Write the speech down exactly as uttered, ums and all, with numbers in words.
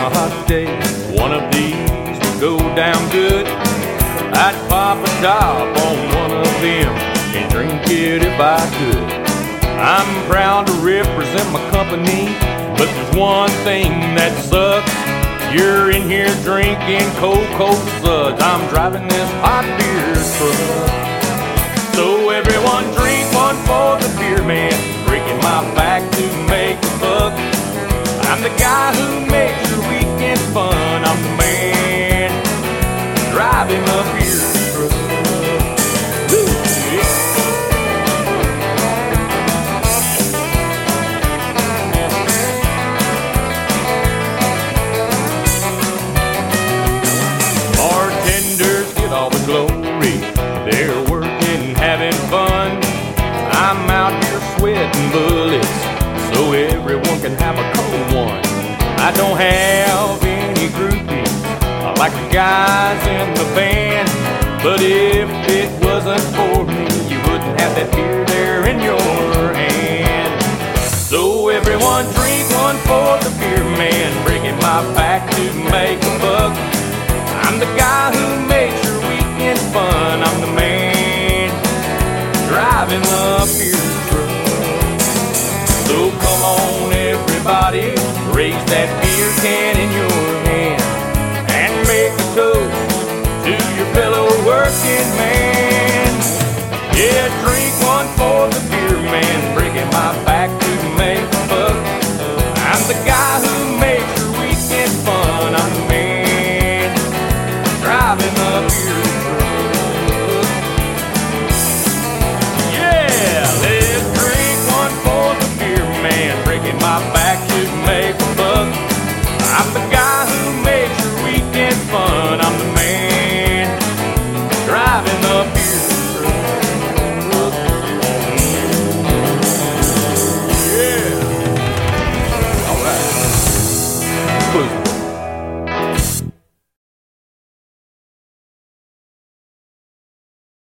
a hot day, one of these would go down good. I'd pop a top on one of them and drink it if I could. I'm proud to represent my company, but there's one thing that sucks. You're in here drinking cold, cold suds. I'm driving this hot beer truck. So everyone drink one for the beer man, breaking my back to make a buck. I'm the guy who makes your weekend fun. I'm the man driving the beer truck. Woo, yeah. Bartenders get all the glory. They're working, having fun. I'm out here sweating bullets so everyone can have a cold one. I don't have any groupies like the guys in the band, but if it wasn't for me, you wouldn't have that beer there in your hand. So everyone drink one for the beer man, breaking my back to make a buck. I'm the guy who makes your weekend fun. I'm the man driving the beer truck. So come on everybody, raise that beer can